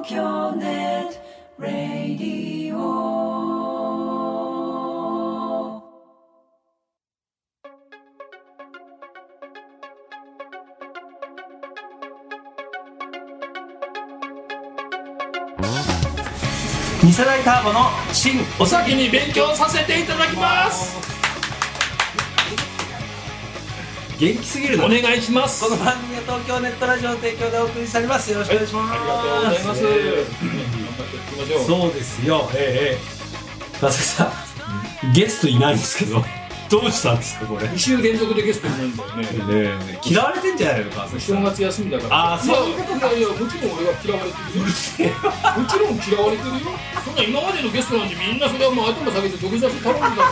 東京ネットラディオ。 二世代ターボの新お先に勉強させていただきます。 元気すぎるのお願いします。 この番組は東京ネットラジオの提供でお送りしております。よろしくお願いします。 ありがとうございます。頑張っていきましょう。 そうですよ。川崎さん、ゲストいないんですけど、どうしたんですかこれ。 2週連続でゲストいないんだよね。 嫌われてんじゃないの川崎さん。 正月休みだから。 ああ、そういうことか。 いやもちろん俺は嫌われてるよ。もちろん嫌われてるよ。そんな今までのゲストなんてみんなそれはもう頭下げて土下座して頼んでたから。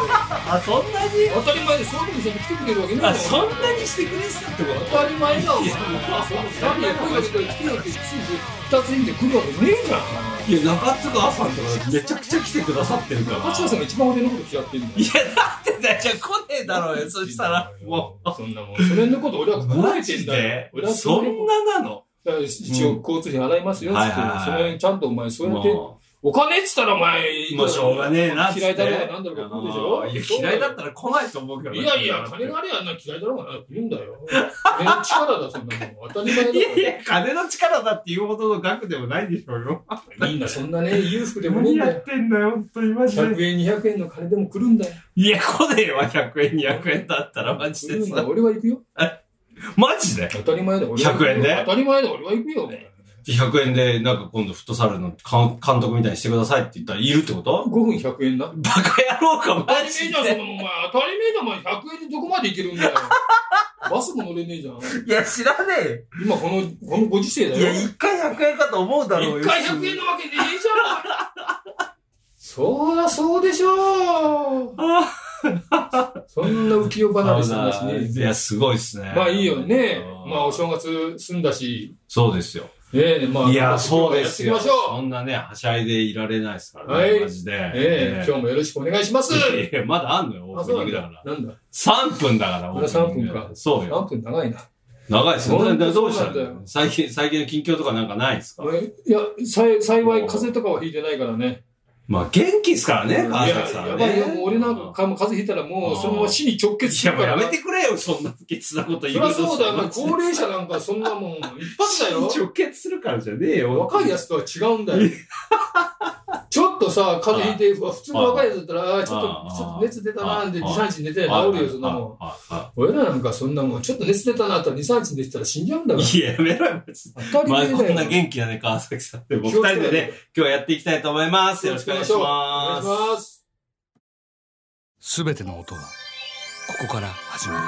あ、そんなに当たり前でそういうふうにして来てくれるわけないじゃん。 そんなにしてくれてたってこと。 当たり前だ。お前何や声かけたら来てよってすぐ2ついんで来るわけねえじゃん。 いや、中津川さんとかめちゃくちゃ来てくださってるから。 中津川さんが一番俺のこと嫌ってんだよ。 いや、だってだよ、じゃあ来ねえだろうよ。そしたらもうそんなもんそれのこと俺は心得てんだよ。俺はそんななの。 一応交通費払いますよっつって、それちゃんとお前そうやってお金っつったらお前もうしょうがねえなっつって。 嫌いだろうがなんだろうが来るでしょ。 いや、嫌いだったら来ないと思うけど。 いやいや、金があれやんな嫌いだろうがな来るんだよ。金の力だそんなもん当たり前だから。 いやいや、金の力だっていうほどの額でもないでしょうよ。 みんなそんなね裕福でもねえんだよ。 何やってんだよ本当にマジで。 100円200円の金でも来るんだよ。 いや、来ねえわ100円200円だったらマジでさ。 俺は行くよ。 マジで当たり前だ。 100円で当たり前だ。俺は行くよ。 100円でなんか今度フットサルの監督みたいにしてくださいって言ったらいるってこと？ 5分100円な。 バカ野郎かマ当たり前じゃん、 ジで。 そのお前。当たり前じゃん、お前。100円でどこまで行けるんだよ。バスも乗れねえじゃん。 いや、知らねえ。 今このご時世だよ。 いや、1回100円かと思うだろうよ。 1回100円なわけねえじゃん。そりゃそうでしょう。そんな浮世離れした話ね。 いや、すごいっすね。 まあいいよね。まあお正月済んだし。 そうですよ。 まあ。 いや、そうですよ。 やっていきましょう。 そんなね、はしゃいでいられないですからね。 はい。 マジで。 今日もよろしくお願いします。 いや、まだあんのよ、オープニングだから。 なんだ ?3 分だから、 まだ3分か。 そうよ。 3分長いな。 長いっすよ。どうしたの最近の近況とかなんかないですか？ いや、幸い風邪とかはひいてないからね。 まあ、元気っすからね、川崎さん。 やばいよ、もう俺なんか風邪ひいたらもうそのまま死に直結するから。 いや、もうやめてくれよ、そんな不吉なこと言うの。 そりゃそうだよ、高齢者なんかそんなもん、一発だよ。 直結するからじゃねえよ。 若いやつとは違うんだよ。ちょっとさ、風邪ひいて、普通の若いやつだったら、ちょっと熱出たなーで2、3日寝て治るよ、そんなもん。俺らなんかそんなもん、ちょっと熱出たなったら2、3日寝てたら死んじゃうんだから。 いや、やめろよ、 当たり前だよ。 まあ、こんな元気なね、川崎さん。でも、2人でね、今日やっていきたいと思います。よろしくお願いします。 お願いします。 すべての音はここから始まる。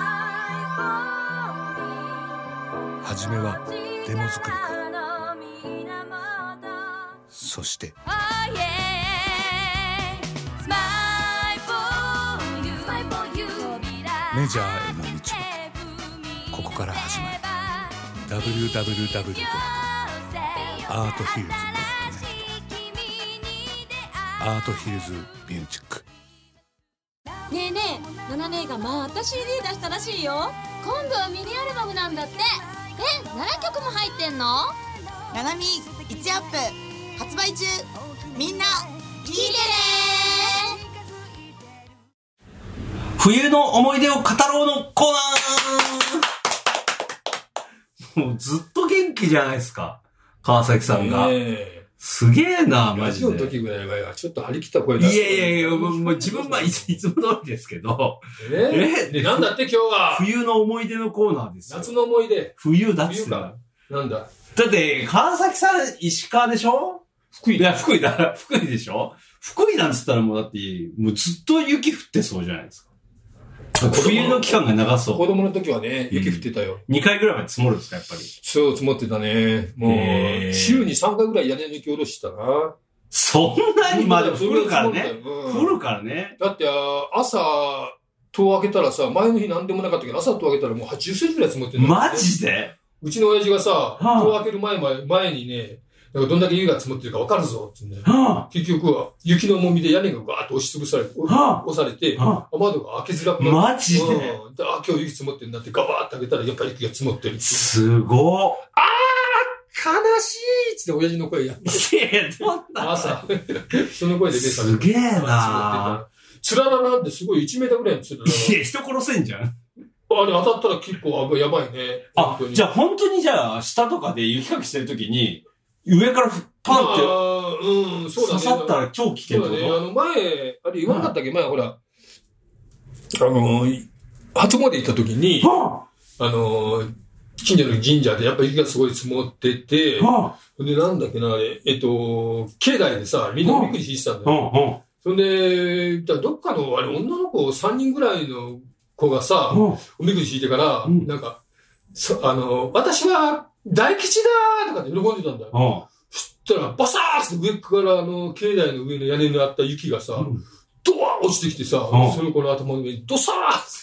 はじめはデモ作りから、そしてメジャーへの道もここから始まる。 www.artfields.net アートヒルズミュージック。 ねえねえ、ナナ姉がまた CD 出したらしいよ。今度はミニアルバムなんだって。7曲も入ってんの？ ナナミ1アップ発売中。みんな聞いてね。 冬の思い出を語ろうのコーナー。もうずっと元気じゃないですか、川崎さんが。すげえな、マジで。 ラジオの時ぐらいはちょっと張り切った声出して。 いや、もう自分はいつも通りですけど。 なんだって今日は。 冬の思い出のコーナーですよ。 夏の思い出。 冬だっつって。 なんだ。 だって、川崎さん、石川でしょ？福井。いや、福井でしょ？福井なんつったらもうだって、もうずっと雪降ってそうじゃないですか。冬の期間が長そう。 子供の時はね、雪降ってたよ。 2回ぐらいまで積もるんですか、やっぱり。 そう、積もってたね。もう、週に3回ぐらい屋根抜き下ろしたな。 そんなにまあでも降るからね。降るからね。 だって、朝、戸を開けたらさ、前の日なんでもなかったけど、朝戸を開けたらもう80センチぐらい積もってる、ね。 マジで？ うちの親父がさ、戸を開ける前にね、どんだけ雪が積もってるか分かるぞってね。結局は、雪の重みで屋根がガーッと押しつぶされて、押されて、窓が開けづらくなる。 マジで？ 今日雪積もってるんだってガバーって開けたら、やっぱり雪が積もってる。 すごー。 しいっつって親父の声やって。 いや、どんな朝、その声で目覚めて。 すげえなつららなんてすごい1メーターぐらいのつらら。 いや、人殺せんじゃん。 あれ当たったら結構やばいね。 あ、じゃあ本当にじゃあ、下とかで雪かきしてるときに、上からパンって、 そうだね。 刺さったら超危険だね。 前、あれ言わなかったっけ、前ほら、初詣行った時に、近所の神社でやっぱ雪がすごい積もってて、で、なんだっけな、あれ、境内でさ、みんなおみくじ引いてたんだよ。そんで、どっかの、あれ、女の子3人ぐらいの子がさ、おみくじ引いてから、なんか、私は大吉だーとかって喜んでたんだよ。そしたら、バサーって上から境内の上の屋根にあった雪がさ、ドワー落ちてきてさ、その子の頭の上にドサ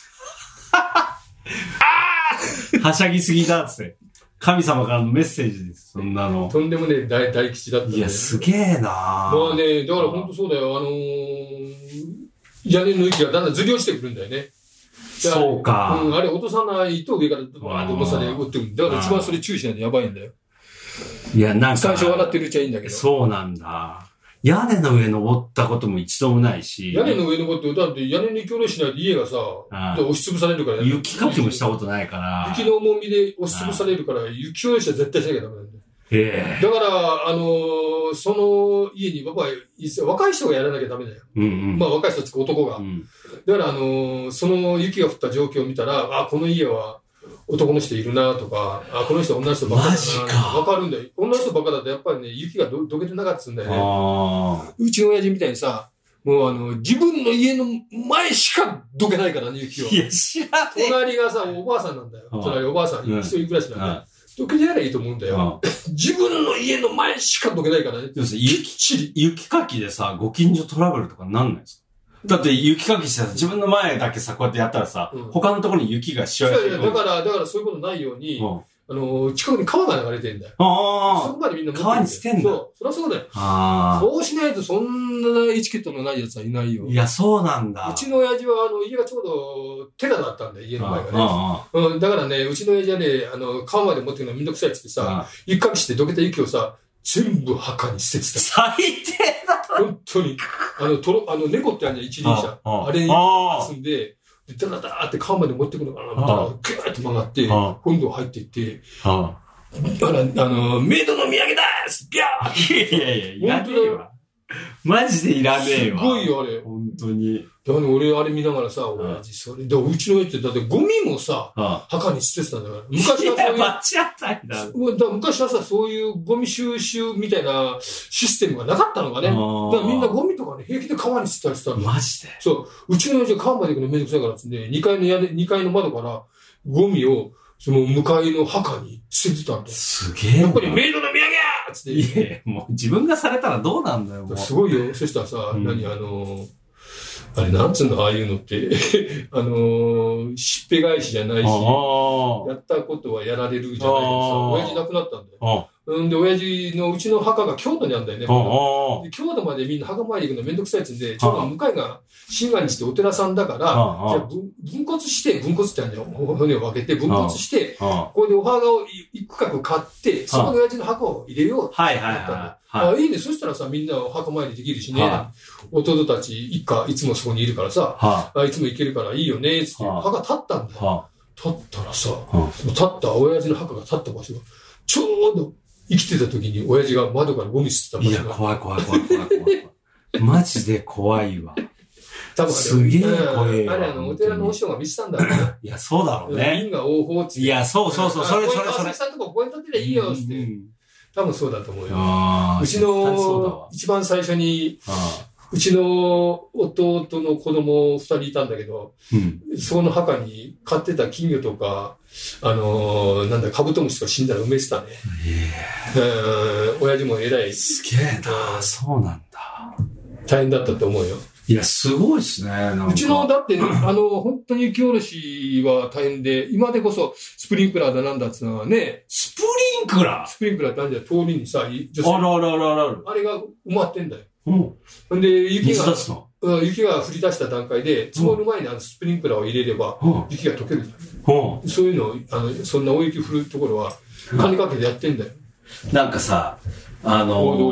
ーはしゃぎすぎだっつって。神様からのメッセージです。そんなの。 とんでもねえ大吉だった、ね。 いや、すげえなまあね、だから本当そうだよ。屋根の雪がだんだんずり落ちてくるんだよね。 そうか。 あれ落とさないと上からバーッと重さで落ってくる。だから一番それ注意しないとやばいんだよ。 いや、なんか。 最初笑ってるうちはいいんだけど。 そうなんだ。屋根の上登ったことも一度もないし。 屋根の上登って、だって屋根に強力しないと家がさ、押しつぶされるから。 雪かきもしたことないから。 雪の重みで押しつぶされるから、雪強力しは絶対しなきゃダメなんだよ。だから、その家に、若い人がやらなきゃダメだよ。まあ若い人って男が。だから、その雪が降った状況を見たら、この家は男の人いるなとか、この人女の人ばっかだなわかるんだよ。女の人ばっかだとやっぱりね、雪がどけてなかったんだよね。うちの親父みたいにさ、もう自分の家の前しかどけないからね、雪を。 いや、知らねえ。 隣がさ、おばあさんなんだよ。隣おばあさん、一人暮らしなんだよ。どけてやればいいと思うんだよ。自分の家の前しかどけないからね。 雪かきでさ、ご近所トラブルとかなんないですか？だって雪かきしてさ、自分の前だけさ、こうやってやったらさ、他のところに雪がしわ寄せてくる。 だからそういうことないように、近くに川が流れてんだよ。そこまでみんな持ってる。 川に捨てんだ。 そう、そりゃそうだよ。そうしないとそんなエチケットのない奴はいないよ。 いや、そうなんだ。 うちの親父は、家がちょうど寺だったんだよ、家の前がね。だからね、うちの親父はね、川まで持ってくるのめんどくさいって言ってさ、雪かきしてどけた雪をさ、全部墓に捨ててた。 最低だ。 本当に。猫ってあるじゃん、一輪車。あれに積んで、ダラダラって川まで持ってくるのかな、グーッと曲がって、本堂入っていって、メイドの土産だービャーって。 いやいや、いらねえわ。マジでいらねえわ。 すごいよ、あれ。 本当に。 だから俺、あれ見ながらさ、親父、それ。で、うちの親父って、だってゴミもさ、墓に捨ててたんだから。昔はそういう。昔はさ、そういうゴミ収集みたいなシステムがなかったのがね。だからみんなゴミとかね、平気で川に捨てたりしたんだ。 マジで？ そう。うちの親父は川まで行くのめんどくさいからってね、2階の窓からゴミを、その向かいの墓に捨ててたんだよ。 すげえ。 やっぱりメイドの土産ーつって。 いやもう自分がされたらどうなんだよ、もう。 すごいよ。そしたらさ、あれ、なんつうの、ああいうのって、しっぺ返しじゃないし、やったことはやられるじゃないけどさ、親父亡くなったんだよ。で、親父のうちの墓が京都にあるんだよね。で京都までみんな墓参り行くのめんどくさいっつうんで、ちょうど向かいが新願寺ってお寺さんだから、じゃあ分骨ってあるんだよ。骨を分けて分骨して、これでお墓を一区画買って、そこで親父の墓を入れようって言ったんだ。いいね。そしたらさ、みんな墓参りできるしね。弟たち一家いつもそこにいるからさ、いつも行けるからいいよね、つって墓立ったんだよ。立ったらさ、立った親父の墓が立った場所が、ちょうど生きてた時に親父が窓からゴミ捨てた場所が。 いや、怖い。マジで怖いわ。 多分すげえ怖い。 あれお寺の和尚が見せたんだろうな。 いや、そうだろうね。 因果応報って。 いや、そう。それ。 川崎さんとかここに立てりゃいいよ、って。多分そうだと思うよ。うちの一番最初に、うちの弟の子供2人いたんだけど、その墓に飼ってた金魚とか、カブトムシとか死んだら埋めてたね。親父も偉い。 すげえな、そうなんだ。 大変だったと思うよ。 いや、すごいっすね。 うちの、だって、本当に雪下ろしは大変で、今でこそスプリンクラーだなんだっつうのはね。 スプリンクラーってあるじゃん、通りにさ、あれが埋まってんだよ。で、雪が降り出した段階で、積もる前にスプリンクラーを入れれば、雪が溶けるじゃん。そういうのを、そんな大雪降るところは、金かけてやってんだよ。 なんかさ、 大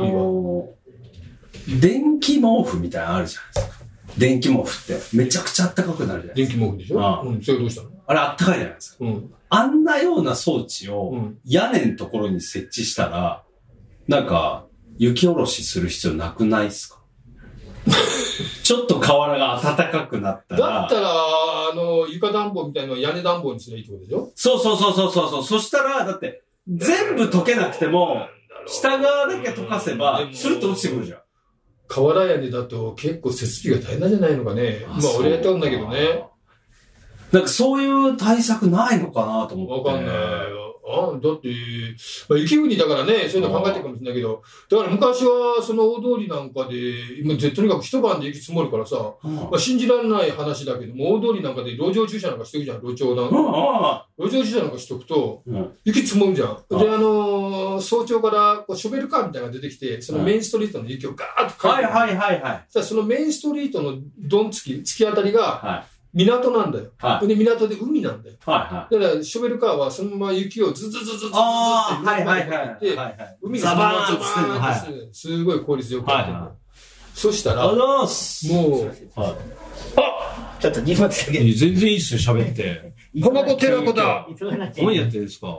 通り電気毛布みたいなのあるじゃないですか。電気毛布ってめちゃくちゃ暖かくなるじゃないですか。 電気毛布でしょ。うん、それどうしたの？ あれ暖かいじゃないですか。 うん。 あんなような装置を屋根のところに設置したら、なんか雪下ろしする必要なくないっすか？ちょっと瓦が暖かくなったら。 だったら、床暖房みたいなの屋根暖房にすればいいってことでしょ？ そう。そしたら、だって、全部溶けなくても、下側だけ溶かせば、スルッと落ちてくるじゃん。 瓦屋根だと結構設備が大変なんじゃないのかね。まあ俺やったんだけどね。 なんかそういう対策ないのかなと思って。 わかんない。だって、まあ、雪国だからね、そういうの考えてるかもしれないけど、だから昔はその大通りなんかで、今とにかく一晩で雪積もるからさ、まあ、信じられない話だけども、大通りなんかで路上駐車なんかしてるじゃん、路上なんか。路上駐車なんかしとくと、雪積もるじゃん。で、早朝からこうショベルカーみたいなのが出てきて、そのメインストリートの雪をガーッとかいて、そのメインストリートの突き当たりが、港なんだよ。で、港で海なんだよ。だから、ショベルカーはそのまま雪をズズズズズズって海がザバーンってすごい効率よくやってる。そしたら、もう、 ちょっと2発だけ。 全然いいっすよ、喋って。 浜子寺子だ。 何やってるんですか？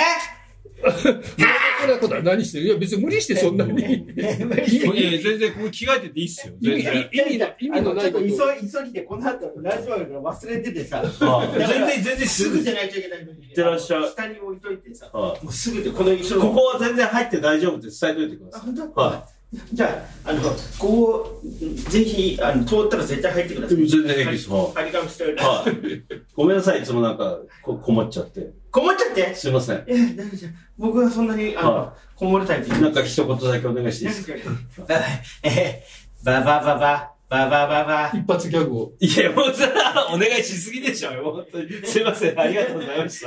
何してる？いや、別に無理してそんなに。いや、 全然ここ着替えてていいっすよ。 意味のないこと。急ぎでこの後ラジオが忘れててさ。全然すぐじゃないといけないのに。いってらっしゃい。下に置いといてさ。もうすぐでここは全然入って大丈夫って伝えといてください。本当？はい。じゃあ、こう、ぜひ、通ったら絶対入ってください。 全然平気です。 張り紙しておいて。 ごめんなさい、いつもなんか、困っちゃって。 困っちゃってすいません。 大丈夫じゃん。僕はそんなに、こもるタイプ。 なんか一言だけお願いしていいですか？ ババ。 一発ギャグを。 いや、もうさ、お願いしすぎでしょ、本当に。すいません、ありがとうございました。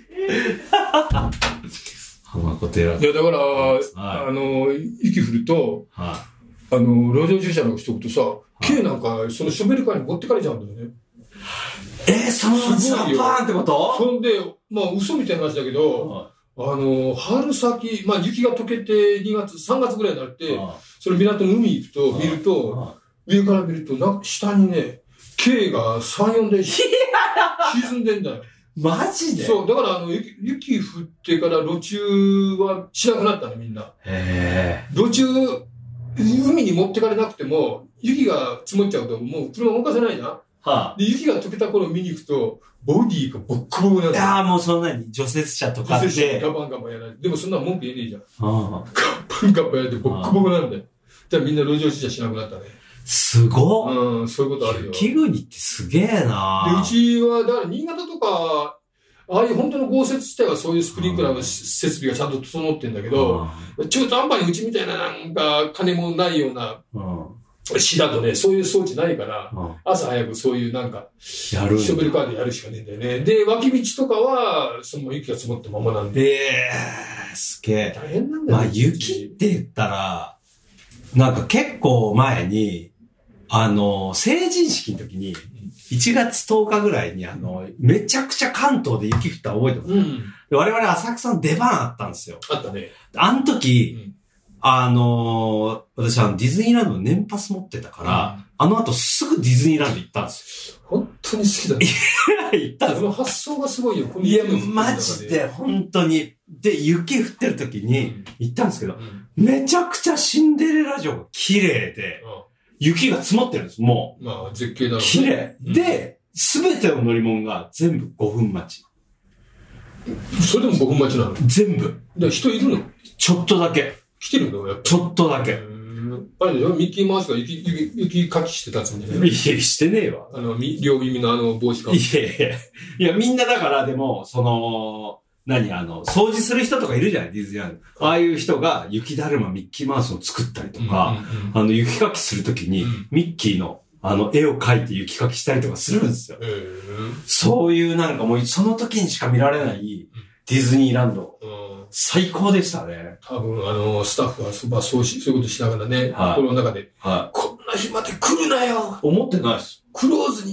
浜子寺。 いや、だから、雪降ると、路上駐車なんかしとくとさ、軽なんか、そのショベルカーに持ってかれちゃうんだよね。 そのままザバーンってこと？ そんで、まあ、嘘みたいな話だけど、春先、まあ、雪が溶けて3月ぐらいになって、その港の海行くと、見ると、上から見ると、下にね、軽が3、4台沈んでんだよ。 マジで？ そう、だから雪降ってから路中はしなくなったの、みんな。路中、海に持ってかれなくても、雪が積もっちゃうと、もう車動かせないじゃん。で、雪が溶けた頃見に行くと、ボディがボッコボコなんだよ。 ああ、もうそんなに除雪車とかって。除雪車ガバンガバンやらない。でもそんな文句言えねえじゃん。ガバンガバンやってボッコボコなんだよ。じゃあみんな路上駐車しなくなったね。 すごっ。 そういうことあるよ。 雪国ってすげえな。 で、うちは、だから新潟とか、ああいう本当の豪雪地帯はそういうスプリンクラーの設備がちゃんと整ってんだけど、中途半端にうちみたいななんか金もないような、市だとね、そういう装置ないから、朝早くそういうなんか、ショベルカーでやるしかねえんだよね。で、脇道とかは、その雪が積もったままなんで。 すげえ。 大変なんだよ。 まあ雪って言ったら、なんか結構前に、成人式の時に、1月10日ぐらいにめちゃくちゃ関東で雪降った覚えてます、我々浅草の出番あったんですよ。 あったね。 あの時、私ディズニーランドの年パス持ってたから、あの後すぐディズニーランド行ったんですよ。 本当に好きだね。 行ったんですよ。 その発想がすごいよ。 いや、マジで、本当に。で、雪降ってる時に行ったんですけど、めちゃくちゃシンデレラ城が綺麗で、雪が積もってるんです、もう。まあ、絶景だろうね。 綺麗。で、すべての乗り物が全部5分待ち。 それでも5分待ちなの？ 全部。 で、人いるの？ ちょっとだけ。 来てるのやっぱ。 ちょっとだけ。 あれだよ、ミッキーマウスが雪かきしてたつもりだよ。 いや、してねえわ。 両耳の帽子かぶって。 いや、みんなだからでも、掃除する人とかいるじゃない、ディズニーランド。ああいう人が雪だるまミッキーマウスを作ったりとか、雪かきするときに、ミッキーの絵を描いて雪かきしたりとかするんですよ。そういうなんかもうその時にしか見られないディズニーランド。最高でしたね。 多分スタッフはそういうことしながらね、心の中で、こんな日まで来るなよ。 思ってないです。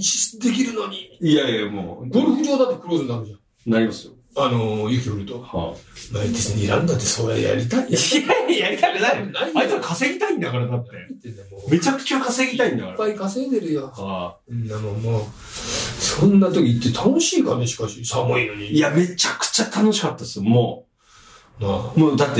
クローズにできるのに。 いやいや、もう。 ゴルフ場だってクローズになるじゃん。 なりますよ。 雪降ると。ディズニーランドってそれやりたい。 いや、やりたくない。あいつは稼ぎたいんだから、だって。めちゃくちゃ稼ぎたいんだから。 いっぱい稼いでるよ。もう、そんな時って楽しいかね、しかし、寒いのに。 いや、めちゃくちゃ楽しかったですよ、もう、だって、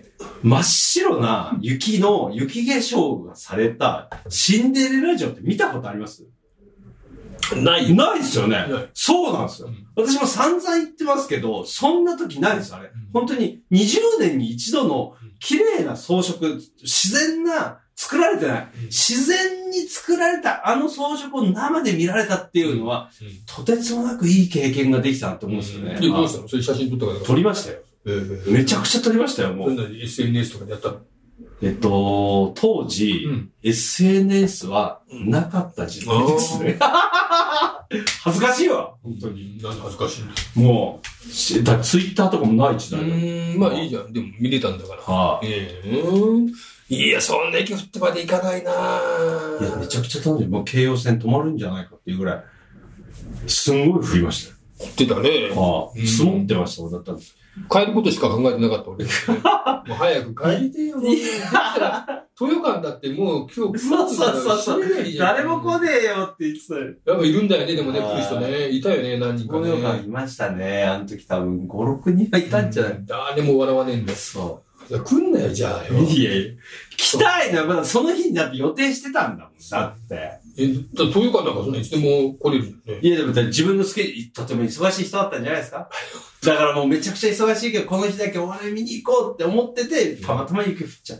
真っ白な雪化粧がされたシンデレラ城って見たことあります？ないですよね。そうなんですよ。私も散々言ってますけど、そんな時ないですよ、あれ。本当に20年に一度の綺麗な装飾、自然な、作られてない。自然に作られたあの装飾を生で見られたっていうのは、とてつもなくいい経験ができたなと思うんですよね。 どうしたの？それ写真撮ったから撮りましたよ。めちゃくちゃ撮りましたよ、もう。 SNS とかでやったの？ 当時、SNS はなかった時代ですね。恥ずかしいわ、本当に。 何恥ずかしいんだ？ もう、ツイッターとかもない時代だ。 まあいいじゃん。でも見れたんだから。いや、そんな雪降ってまで行かないなぁ。 いや、めちゃくちゃ楽しい。もう京葉線止まるんじゃないかっていうぐらい、すんごい降りましたよ。 降ってたね。 積もってました、だったんです。 帰ることしか考えてなかった俺。もう早く帰りてよ。できたら、豊館だってもう今日9月だから死ねないじゃん。 誰も来ねえよって言ってたよ。 やっぱいるんだよね、でもね、来る人ね。いたよね、何人かね。 豊館いましたね。あの時多分5、6人はいたんじゃない？ 誰も笑わねえんだよ。そう。来んなよ、じゃあよ。 いやいや。来たいな、まだその日にだって予定してたんだもん。だって。 豊館なんかそんないつでも来れるよね。 いや、でも自分のとても忙しい人だったんじゃないですか？だからもうめちゃくちゃ忙しいけど、この日だけお笑い見に行こうって思ってて、たまたま雪降っちゃった。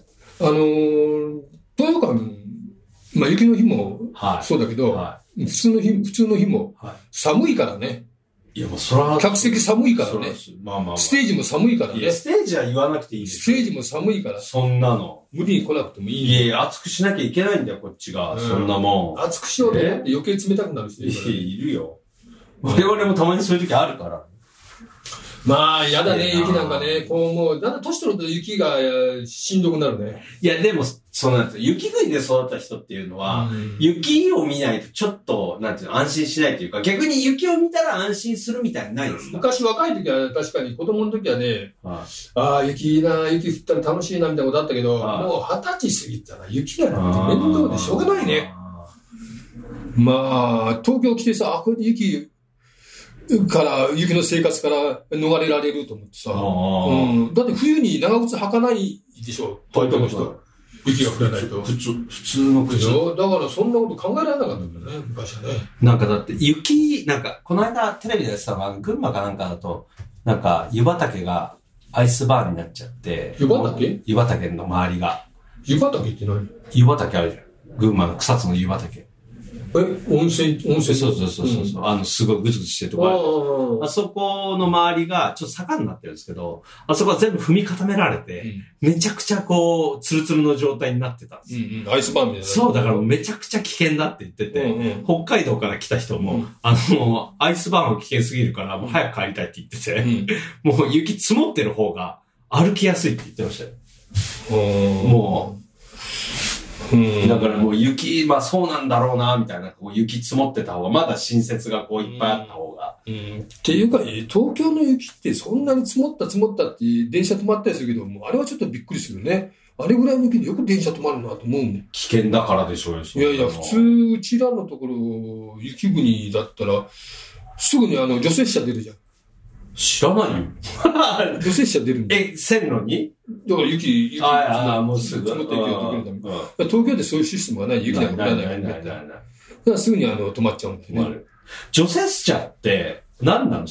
豊館、まあ雪の日もそうだけど、普通の日も寒いからね。 いや、もうそら。 客席寒いからね。 まあ。 ステージも寒いからね。 いや、ステージは言わなくていいです。 ステージも寒いから。 そんなの。 無理に来なくてもいい。 いや、熱くしなきゃいけないんだよ、こっちが。そんなもん。 熱くしようと思って余計冷たくなる人いるから。 いるよ。我々もたまにそういう時あるから。 まあ、やだね、雪なんかね。こう、もう、だんだん年取ると雪がしんどくなるね。 いや、でも、そうなんですよ。雪国で育った人っていうのは、雪を見ないとちょっと、なんていうの、安心しないというか、逆に雪を見たら安心するみたいなのないですか？ 昔若い時は確かに、子供の時はね、雪いいな、雪降ったら楽しいな、みたいなことあったけど、もう20歳過ぎたら雪がなんて面倒でしょうがないね。まあ、東京来てさ、これで雪の生活から逃れられると思ってさ。だって冬に長靴履かないでしょ、東京の人。雪が降らないと。 普通の靴。 だからそんなこと考えられなかったんだよね、昔はね。 なんかだってこの間テレビでやってたのが、群馬かなんかだと、なんか湯畑がアイスバーンになっちゃって。 湯畑の周りが。 湯畑って何？ 湯畑あるじゃん。群馬の草津の湯畑。 温泉そう。すごいグツグツしてるとこあそこの周りがちょっと坂になってるんですけど、あそこは全部踏み固められて、めちゃくちゃこう、ツルツルの状態になってたんですよ。 アイスバーンみたいな。 そう、だからめちゃくちゃ危険だって言ってて、北海道から来た人も、アイスバーンは危険すぎるから、もう早く帰りたいって言ってて、もう雪積もってる方が歩きやすいって言ってましたよ。もう、だからもう雪、まあそうなんだろうな、みたいな、こう雪積もってた方が、まだ新雪がこういっぱいあった方が。 っていうか、東京の雪ってそんなに積もったって電車止まったりするけど、もうあれはちょっとびっくりするね。あれぐらいの雪でよく電車止まるなと思うもん。 危険だからでしょうよ、 いやいや、普通、うちらのところ、雪国だったら、すぐに除雪車出るじゃん。 知らないよ。 除雪車出るんだよ。 線路に？ だから雪もうすぐ。 積もった雪を溶けるため。東京でそういうシステムがない。雪が降らない。だからすぐに止まっちゃうんだよね。 除雪車って、何なの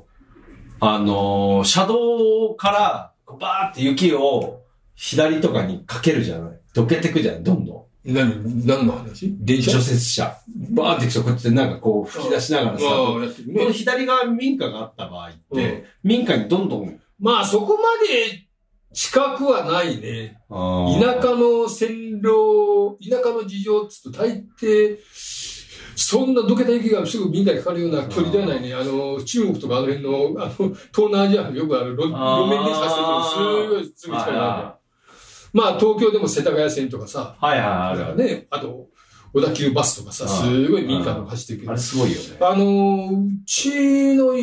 車道から、バーって雪を左とかにかけるじゃない？どけてくじゃない？どんどん。 何の話？電車？ 除雪車。バーってこうやってなんかこう吹き出しながらさ、この左側に民家があった場合って、民家にどんどん。 まあそこまで近くはないね。田舎の線路、田舎の事情っつうと大抵、そんなどけた雪がすぐ民家にかかるような距離ではないね。中国とかあの辺の、東南アジアのよくある路面電車してるすごい近いな。まあ、東京でも世田谷線とかさ。だからね、あと、小田急バスとかさ、すごい民間の走ってるけど。 あれすごいよね。 うちの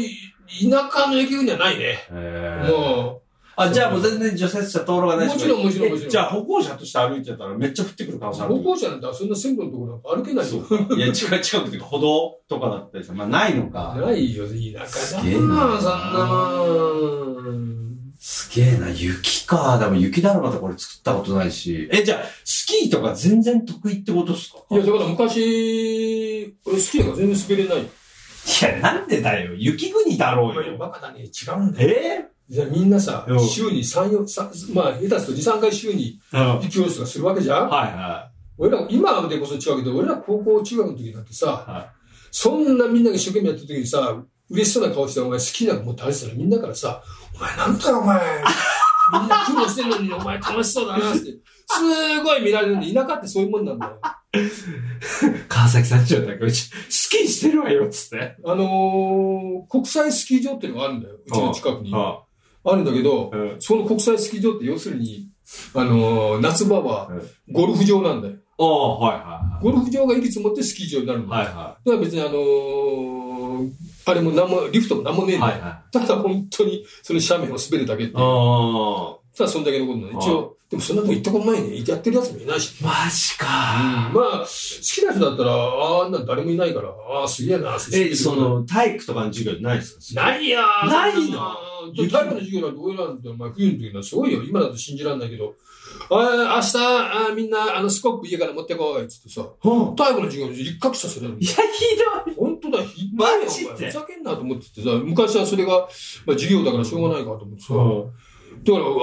田舎の雪国はないね。もう。 じゃあもう全然除雪車通ろうがないし。 もちろん。 じゃあ歩行者として歩いてたらめっちゃ降ってくる可能性ある。 歩行者なんてそんな線路のところなんか歩けないよ。 いや、近くて歩道とかだったりさ。まあないのか。 ないよ、田舎だな。 すげえな。 そんなもん。 すげえな、雪か。でも雪だるまとか俺作ったことないし。じゃあ、スキーとか全然得意ってことっすか？ いや、だから昔、俺スキーが全然滑れない。 いや、なんでだよ。雪国だろうよ。 バカだね、違うんだよ。じゃあみんなさ、週に3、4、まあ、下手すると2、3回週に雪教室がするわけじゃん。 はいはい。 俺ら、今でこそ違うけど、俺ら高校中学の時なんてさ、そんなみんなが一生懸命やってる時にさ、嬉しそうな顔してお前好きな子持って歩いてたらみんなからさ、お前なんだよお前。みんな苦労してんのにお前楽しそうだなって。すごい見られるんで、田舎ってそういうもんなんだよ。 川崎さんちょっとスキーしてるわよ、つって。 国際スキー場っていうのがあるんだよ。うちの近くに。あるんだけど、その国際スキー場って要するに、夏場はゴルフ場なんだよ。ゴルフ場がいくつもってスキー場になるんだよ。だから別にあれもリフトもなんもねえんだよ。ただ本当にその斜面を滑るだけっていう。ただそんだけのことね。一応、でもそんなとこ行ったことないね。やってるやつもいないし。 マジか。 まあ、好きな人だったら、あんな誰もいないから、すげえな。 その、体育とかの授業ないですか？ ないやー。 ないの？ 体育の授業なんて俺らなんて、お前冬の時はすごいよ。今だと信じらんないけど。明日、みんな、スコップ家から持ってこい。つってさ。体育の授業で一攫させられる。 いや、ひどい。 本当だ、ひどいよ。 マジで？ ふざけんなと思っててさ、昔はそれが、まあ授業だからしょうがないかと思ってさ。だから、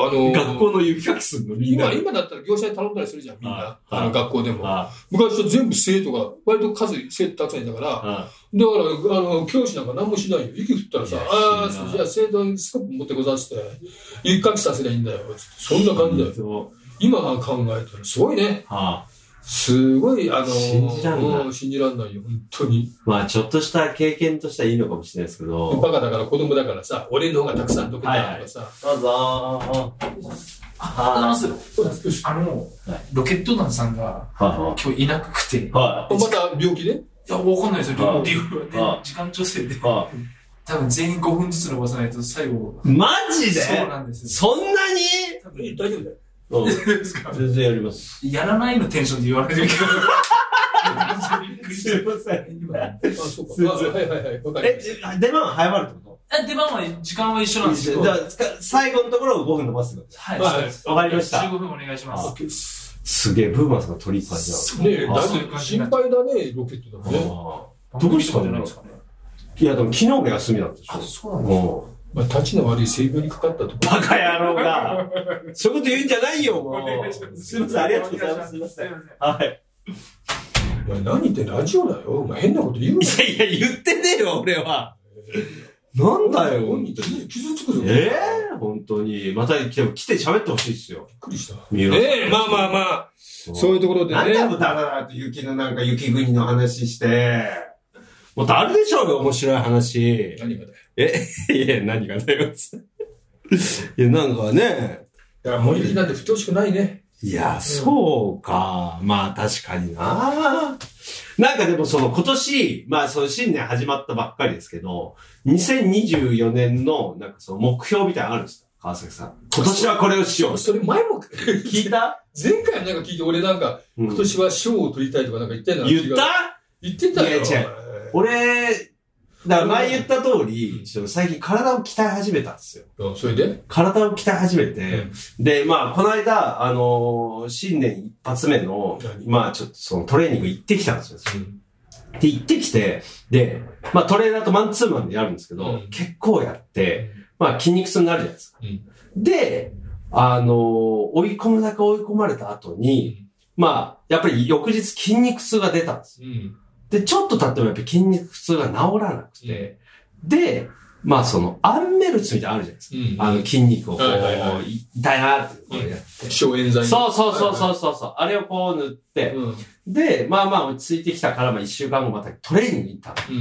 学校の雪かきするのみんな。 今だったら業者に頼んだりするじゃん、みんな。学校でも。昔は全部生徒が、割と生徒たくさんいたから、だから、教師なんか何もしないよ。雪降ったらさ、じゃあ生徒にスコップ持ってこざして、雪かきさせりゃいいんだよ。そんな感じだよ。今考えたらすごいね。すごい、信じらんないよ、本当に。 まあ、ちょっとした経験としてはいいのかもしれないですけど。 バカだから子供だからさ、俺の方がたくさん解けたとかさ。 どうぞロケット団さんが、今日いなくて。 また病気で？ いや、わかんないですよ、理由は。時間調整で。多分全員5分ずつ伸ばさないと最後。 マジで？ そうなんですよ。 そんなに？ 多分大丈夫だよ。 全然やります。 やらないのテンションで言われてるけど。 すいません。 そうか。はい。わかりました。 出番は早まるってこと？ 出番は、時間は一緒なんですけど。 じゃあ、最後のところを5分伸ばすってことです。 はい。 わかりました。 15分お願いします。 すげえ、ブーマーさんが取り返しだ。ねえ、だいぶ心配だね、ロケットだね。 どうしたんじゃないですかね。いや、でも昨日が休みだったでしょ。 そうなんですか。 まあ、立ちの悪い性病にかかったとバカ野郎が。そういうこと言うんじゃないよ、もう。すいません、ありがとうございます。すいません。はい。 お前何言ってラジオだよ。お前変なこと言うな。 いや、言ってねえよ、俺は。なんだよ。 傷つくぞ。 本当に。また来て喋ってほしいっすよ。 びっくりした。まあ。そういうところでね。 なんだよ、だらだらと雪国の話して。もっとあるでしょうよ、面白い話。 何がだよ。 いや、何がだよ。いや、なんかね。 だから森雪なんて降ってほしくないね。 いや、そうか。まあ、確かにな。なんかでも今年、まあ新年始まったばっかりですけど、2024年のなんか目標みたいなのあるんですか？川崎さん。今年はこれをしよう。 それ前も聞いた？ 前回なんか聞いて俺なんか、今年は賞を取りたいとかなんか言ってんの？ 言った？ 言ってたよ。 いや違う。俺、だから前言った通り、最近体を鍛え始めたんですよ。 それで？ 体を鍛え始めて、で、まあ、この間、新年一発目の、まあ、ちょっとトレーニング行ってきたんですよ。で、行ってきて、で、まあ、トレーナーとマンツーマンでやるんですけど、結構やって、まあ、筋肉痛になるじゃないですか。で、追い込むだけ追い込まれた後に、まあ、やっぱり翌日筋肉痛が出たんですよ。で、ちょっと経ってもやっぱり筋肉痛が治らなくて、で、まあアンメルツみたいなのあるじゃないですか。筋肉をこう、痛いなってこうやって。 消炎剤。 そう。あれをこう塗って、 で、まあまあ落ち着いてきたから、まあ一週間後またトレーニング行ったの。 うんうん。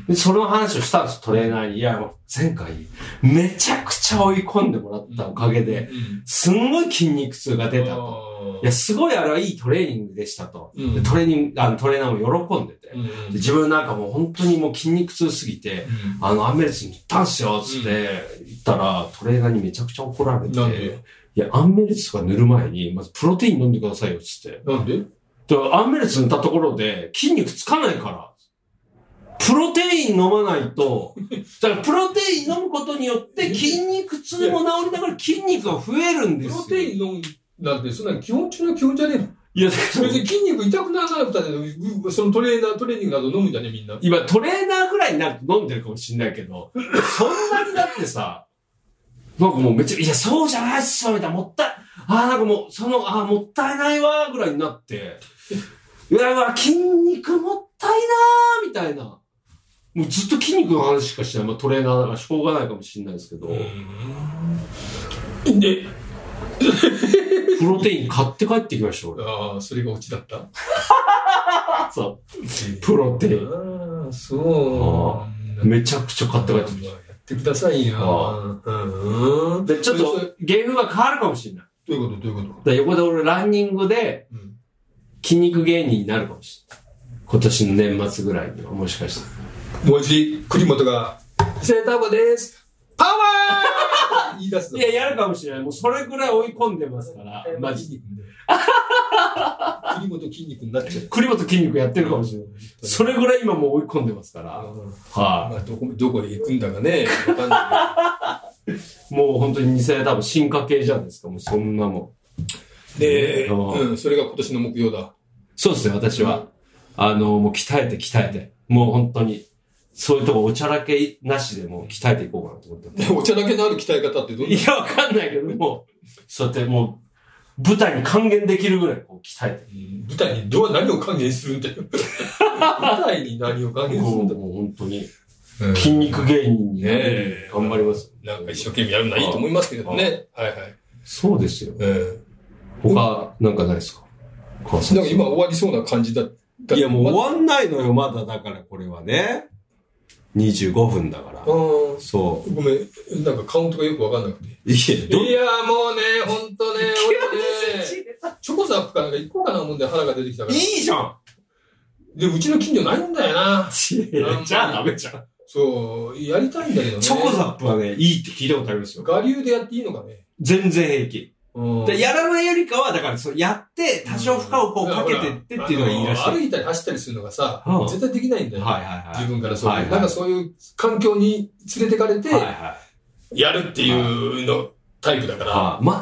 で、その話をしたんです、トレーナーに。いや、もう前回、めちゃくちゃ追い込んでもらったおかげで、すんごい筋肉痛が出たと。いや、すごいあれはいいトレーニングでしたと。でトレーナーも喜んでて。で自分なんかもう本当にもう筋肉痛すぎて、アンメルスに行ったんすよ、つって言ったら、トレーナーにめちゃくちゃ怒られて、いや、アンメルスが塗る前に、まずプロテイン飲んでくださいよ、つって。 なんで？ アンメルス塗ったところで筋肉つかないから。プロテイン飲まないと、だからプロテイン飲むことによって筋肉痛も治りながら筋肉が増えるんですよ。 プロテイン飲むなんて、そんな基本中の基本じゃねえの？いや、別に筋肉痛くならなくたって、そのトレーニングなど飲むんじゃねえみんな。 今トレーナーぐらいになると飲んでるかもしれないけど、そんなにだってさ、なんかもうめっちゃ、いや、そうじゃないっすよ、みたいな、なんかもう、もったいないわ、ぐらいになって、うわ、筋肉もったいなー、みたいな。もうずっと筋肉の話しかしない。まあトレーナーだからしょうがないかもしれないですけど。で、プロテイン買って帰ってきました、俺。 ああ、それがオチだった？ そう。プロテイン。 ああ、そう。 めちゃくちゃ買って帰ってきました。 やってくださいよ。 で、ちょっと、芸風が変わるかもしれない。 どういうこと？ 横で俺ランニングで、筋肉芸人になるかもしれない。今年の年末ぐらいには、もしかして。 文字、栗本が、セーターボですパワー言い出すの。 いや、やるかもしれない。もうそれぐらい追い込んでますから。マジで。 栗本筋肉になっちゃう。 栗本筋肉やってるかもしれない。それぐらい今もう追い込んでますから。はい。 まあ、どこで行くんだかね。わかんないもう本当に2000円多分進化系じゃないですか。もうそんなもん。 で、それが今年の目標だ。 そうですね、私は。もう鍛えて。もう本当に。そういうとこおちゃらけなしでもう鍛えていこうかなと思ってます。 おちゃらけのある鍛え方ってどんな？ いや、わかんないけど、もう、そうやってもう、舞台に還元できるぐらいこう鍛えて。 舞台に何を還元するんだよ。舞台に何を還元するんだよ。 もう本当に、筋肉芸人にね、頑張ります。 なんか一生懸命やるのはいいと思いますけどね。はいはい。 そうですよ。他、なんかないですか？ なんか今終わりそうな感じだ。 いや、もう終わんないのよ、まだ。だからこれはね。25分だから。そう。 ごめん、なんかカウントがよくわかんなくて。いや、もうね、ほんとね、俺ね、チョコザップかなんか行こうかな思うんで腹が出てきたから。 いいじゃん！ で、うちの近所ないんだよな。 じゃあダメじゃん。 そう、やりたいんだけどね。 チョコザップはね、いいって聞いたことありますよ。 我流でやっていいのかね。 全然平気。でやらないよりかは、だからそうやって、多少負荷をこうかけてってっていうのがいいらしい。 歩いたり走ったりするのがさ、絶対できないんだよ。自分からそういう。なんかそういう環境に連れてかれて、やるっていうの、タイプだから。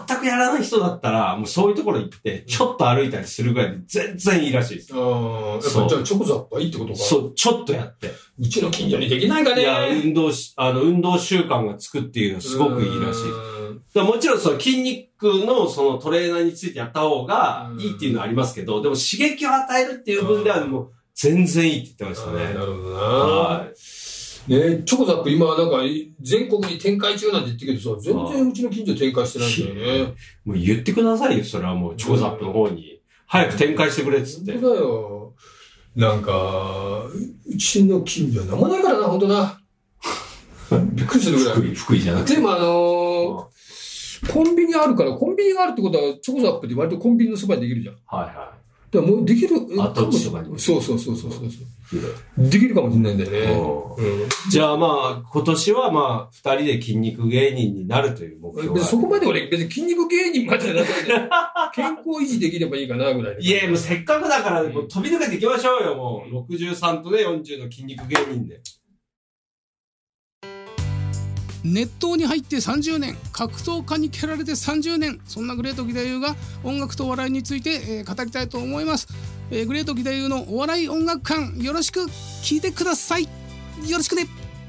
全くやらない人だったら、もうそういうところ行って、ちょっと歩いたりするぐらいで全然いいらしいです。 やっぱじゃあチョコザップはいいってことか。 そう、ちょっとやって。 うちの近所にできないかね。 いや、運動習慣がつくっていうのはすごくいいらしい。もちろんその筋肉のそのトレーナーについてやった方がいいっていうのはありますけど、でも刺激を与えるっていう分ではもう全然いいって言ってましたね。 なるほどな。はい。ねチョコザップ今なんか全国に展開中なんて言ってるけどさ、全然うちの近所展開してないんだよね。 もう言ってくださいよ、それはもうチョコザップの方に。早く展開してくれっつって。 本当だよ。なんか、うちの近所はなんもないからな、ほんとな。びっくりするぐらい。 福井じゃなくて。 でもコンビニあるから、コンビニがあるってことは、チョコザップって割とコンビニのそばにできるじゃん。 はいはい。 だからもうできる。 後地とかに。 そう。できるかもしれないんだよね。 じゃあまあ、今年はまあ、二人で筋肉芸人になるという目標が。 そこまで俺別に筋肉芸人までなくて、健康維持できればいいかなぐらい。 いや、もうせっかくだからもう飛び抜けていきましょうよ、もう。63とね、40の筋肉芸人で。 熱湯に入って30年、格闘家に蹴られて30年、そんなグレート義太夫が音楽とお笑いについて、語りたいと思います。グレート義太夫のお笑い音楽館、よろしく聞いてください。よろしくね。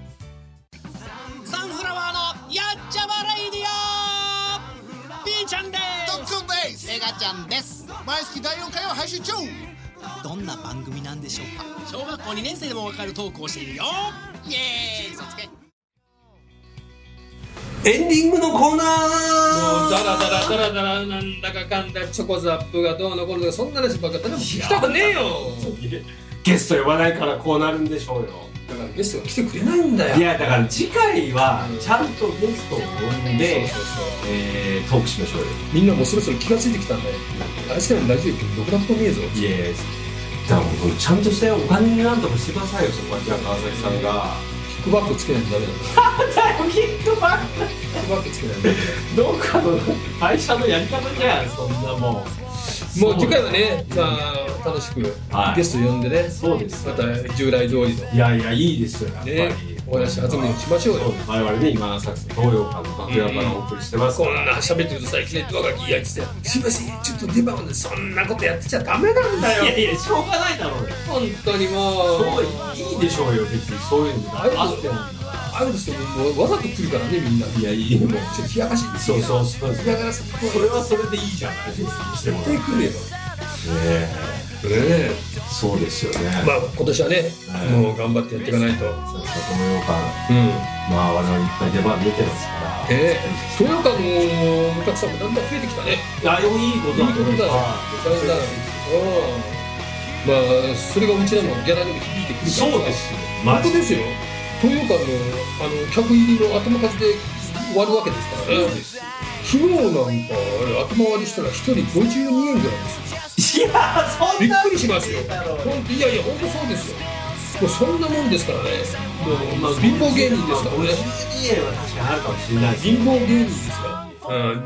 サンフラワーのやっちゃまレイディオ B ちゃんです。 ドックンです。 メガちゃんです。 毎月第4回を配信中。 どんな番組なんでしょうか。小学校2年生でもわかるトークをしているよ。イエーイ。嘘つけ。 エンディングのコーナーもうダラダラダラダラなんだかかんだチョコザップがどうのこうのとかそんな話ばっか誰も聞きたくねえよ。 ゲスト呼ばないからこうなるんでしょうよ。 だからゲストが来てくれないんだよ。 いやだから次回はちゃんとゲストを呼んでトークしましょうよ。 みんなもうそろそろ気がついてきたんだよ。あいつらのラジオってどこだとも見えぞ。 いやいやだからもうちゃんとしたお金になんとかしてくださいよ。そこはじゃあ川崎さんがキックバックつけないとダメだよ。 キックバックキックバックつけないとダメだよ。 どっかの会社のやり方じゃんそんなもん。 もう次回はね、まあ楽しくゲスト呼んでね、 そうです。 また従来通りのいやいやいいですよやっぱり、 ね、お話弾みにしましょうよ。 我々ね今さっき東洋館の楽屋からお送りしてますから、 こんな喋ってるとさいきなりドアがギーやってすいませんちょっと出番でそんなことやってちゃダメなんだよ。 いやいやしょうがないだろうよ。 本当にもうそういいでしょうよ別にそういうのがあってもああいうのしてもわざと来るからねみんな。 いやいいもうちょっと冷やかしい。 そう冷やかしそれはそれでいいじゃない別にしてもらってくれよ。 そうですよね。 まあ今年はね、もう頑張ってやっていかないと。 東洋館、まあ我々いっぱい出番出てますから。 東洋館のお客さんもだんだん増えてきたね。 いやいいことだと思います。 まあそれがうちらのギャラにも響いてくるから。 そうですよ。 本当ですよ。東洋館の客入りの頭数で終わるわけですからね。昨日なんか頭割りしたら1人52円ぐらいですよ。いやそんなびっくりしますよ。いやいや本当そうですよ。もうそんなもんですからね。もう貧乏芸人ですからね。 52円は確かにあるかもしれない。 貧乏芸人ですから。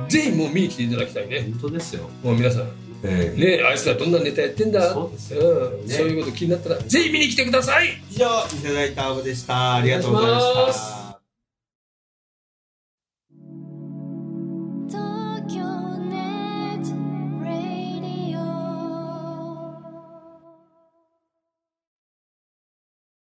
ぜひもう見に来ていただきたいね。 本当ですよ。 もう皆さん。ねあいつらどんなネタやってんだ。そういうこと気になったらぜひ見に来てください。 以上見せないターブでした。ありがとうございました。